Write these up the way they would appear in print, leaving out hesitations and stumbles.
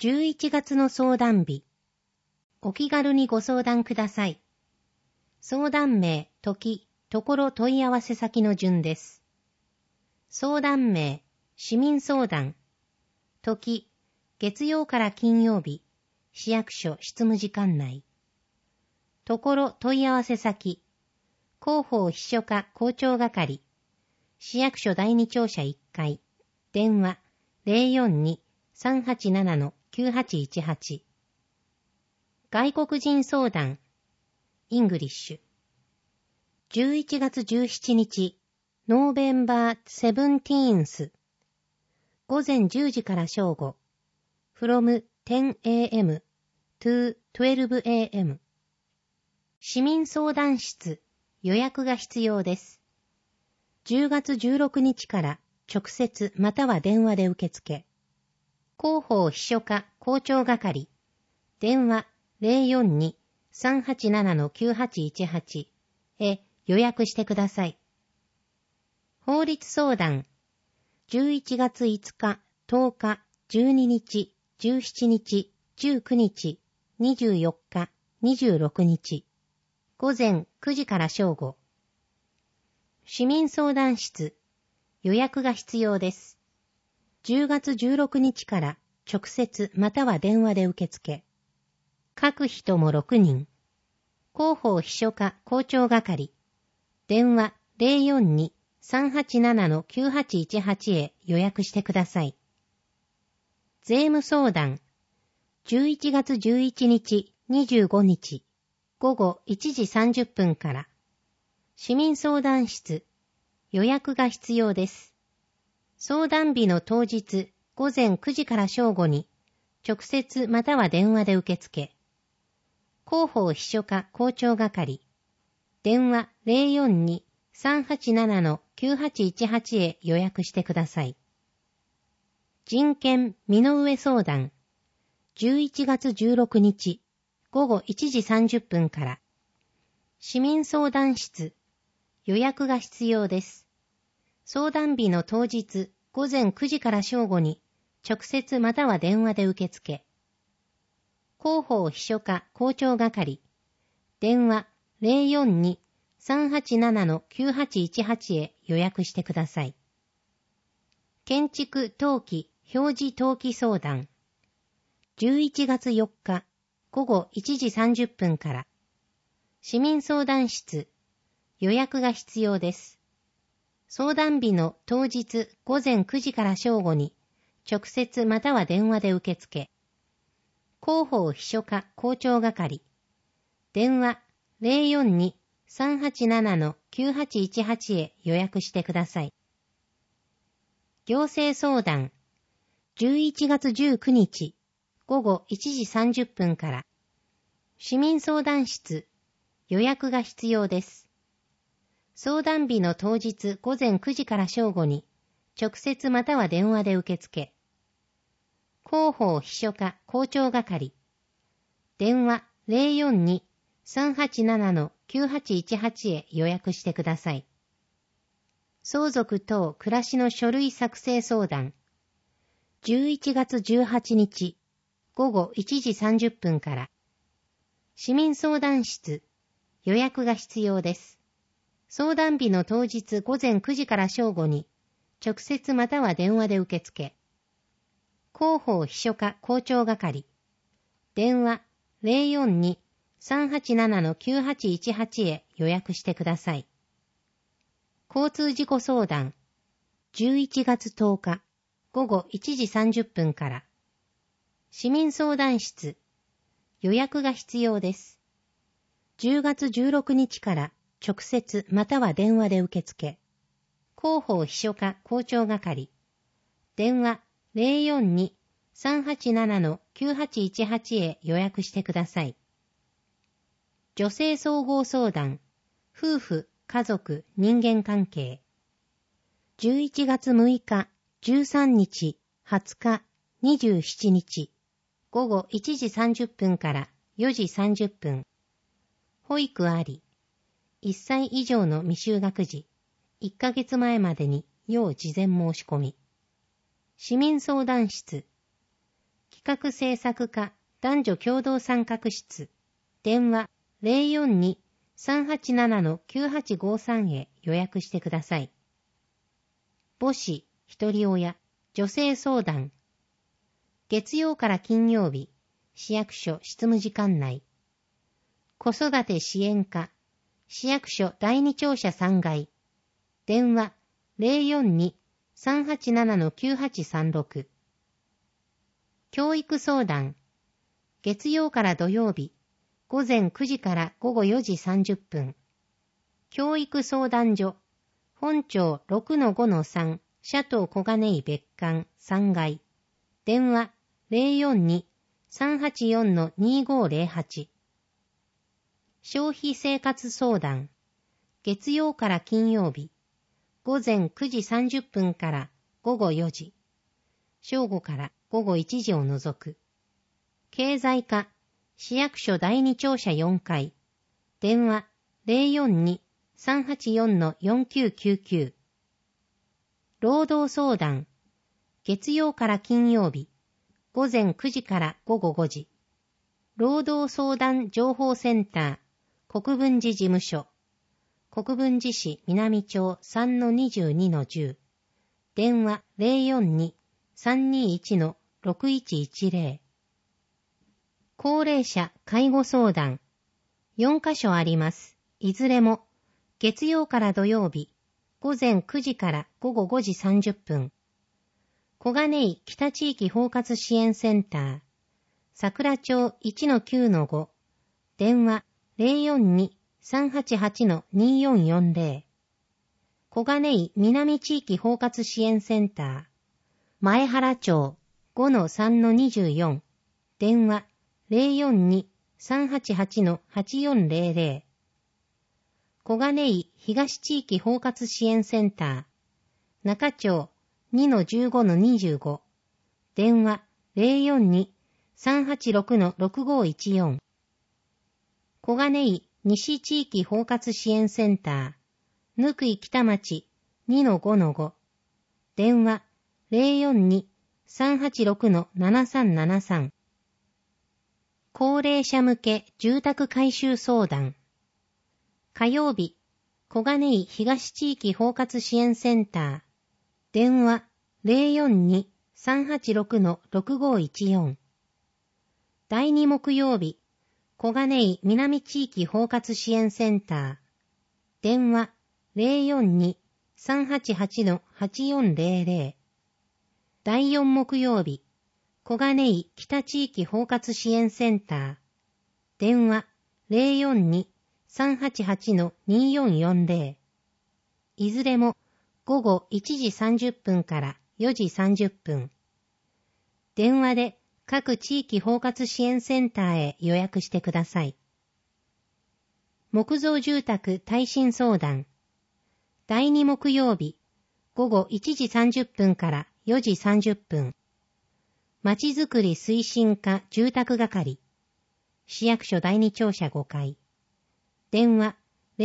11月の相談日。お気軽にご相談ください。相談名、時、ところ問い合わせ先の順です。相談名、市民相談。時、月曜から金曜日、市役所執務時間内。ところ問い合わせ先、広報秘書課校長係、市役所第二庁舎1階、電話 042-387-9818。外国人相談、イングリッシュ。11月17日、ノーベンバー17th。午前10時から正午。from 10 a.m. to 12 a.m. 市民相談室、予約が必要です。10月16日から直接または電話で受付。広報秘書課校長係、電話 042-387-9818 へ予約してください。法律相談、11月5日、10日、12日、17日、19日、24日、26日。午前9時から正午。市民相談室、予約が必要です。10月16日から直接または電話で受付。各人も6人。広報秘書課校長係。電話 042-387-9818 へ予約してください。税務相談。11月11日、25日。午後1時30分から。市民相談室。予約が必要です。相談日の当日、午前9時から正午に、直接または電話で受付。広報秘書課校長係。電話 042-387-9818 へ予約してください。人権身の上相談。11月16日、午後1時30分から。市民相談室。予約が必要です。相談日の当日、午前9時から正午に、直接または電話で受付。広報秘書課校長係。電話 042-387-9818 へ予約してください。建築登記表示登記相談。11月4日、午後1時30分から。市民相談室。予約が必要です。相談日の当日午前9時から正午に直接または電話で受付。広報秘書課校長係。電話 042-387-9818 へ予約してください。行政相談。11月19日午後1時30分から。市民相談室。予約が必要です。相談日の当日午前9時から正午に、直接または電話で受付。広報秘書課校長係。電話 042-387-9818 へ予約してください。相続等暮らしの書類作成相談。11月18日午後1時30分から。市民相談室。予約が必要です。相談日の当日午前9時から正午に、直接または電話で受付。広報秘書課校長係。電話 042-387-9818 へ予約してください。交通事故相談。11月10日午後1時30分から。市民相談室。予約が必要です。10月16日から直接または電話で受付。広報秘書課校長係。電話 042-387-9818 へ予約してください。女性総合相談。夫婦、家族、人間関係。11月6日、13日、20日、27日。午後1時30分から4時30分。保育あり。1歳以上の未就学児、1ヶ月前までに要事前申し込み。市民相談室。機企画制作課男女共同参画室、電話 042-387-9853 へ予約してください。母子、一人親、女性相談。月曜から金曜日、市役所執務時間内。子育て支援課、市役所第2庁舎3階。電話 042-387-9836。教育相談。月曜から土曜日、午前9時から午後4時30分。教育相談所、本町 6-5-3、シャトー小金井別館3階。電話 042-384-2508。消費生活相談。月曜から金曜日、午前9時30分から午後4時。正午から午後1時を除く。経済課、市役所第2庁舎4階。電話 042-384-4999。労働相談。月曜から金曜日、午前9時から午後5時。労働相談情報センター、国分寺事務所。国分寺市南町 3-22-10。電話 042-321-6110。高齢者介護相談。4カ所あります。いずれも、月曜から土曜日、午前9時から午後5時30分。小金井北地域包括支援センター、桜町 1-9-5。電話 042-388-2440。小金井南地域包括支援センター、前原町 5-3-24。電話 042-388-8400。小金井東地域包括支援センター、中町 2-15-25。電話 042-386-6514。小金井西地域包括支援センター、ぬくい北町 2-5-5。電話 042-386-7373。高齢者向け住宅改修相談。火曜日、小金井東地域包括支援センター、電話 042-386-6514。第2木曜日、小金井南地域包括支援センター、電話 042-388-8400。第4木曜日、小金井北地域包括支援センター、電話 042-388-2440。いずれも午後1時30分から4時30分。電話で各地域包括支援センターへ予約してください。木造住宅耐震相談。第2木曜日、午後1時30分から4時30分。まちづくり推進課住宅係。市役所第2庁舎5階。電話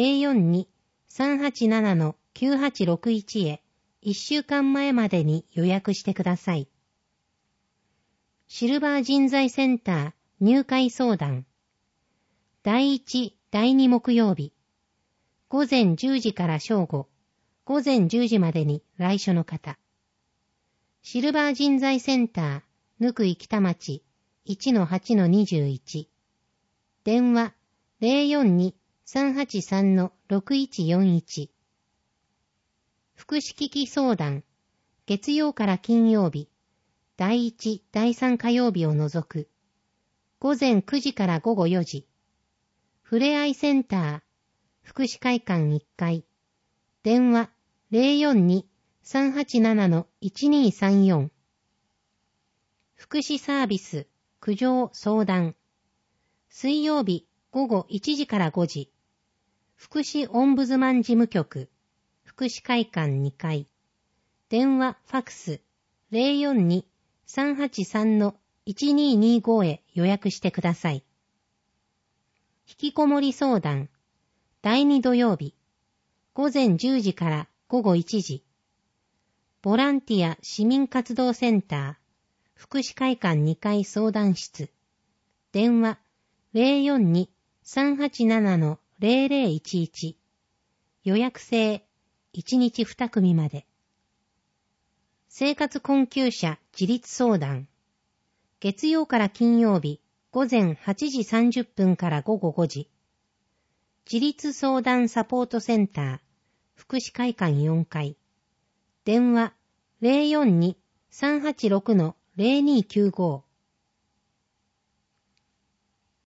042-387-9861 へ1週間前までに予約してください。シルバー人材センター入会相談。第1、第2木曜日。午前10時から正午、午前10時までに来所の方。シルバー人材センターぬくい北町 1-8-21。電話 042-383-6141。福祉機器相談。月曜から金曜日、第1、第3火曜日を除く。午前9時から午後4時。ふれあいセンター、福祉会館1階。電話 042-387-1234。福祉サービス、苦情相談。水曜日午後1時から5時。福祉オンブズマン事務局、福祉会館2階。電話ファクス 042-383-1225 へ予約してください。引きこもり相談。第2土曜日。午前10時から午後1時。ボランティア市民活動センター、 福祉会館2階相談室。電話 042-387-0011。予約制1日2組まで。生活困窮者自立相談。月曜から金曜日午前8時30分から午後5時。自立相談サポートセンター福祉会館4階。電話 042-386-0295。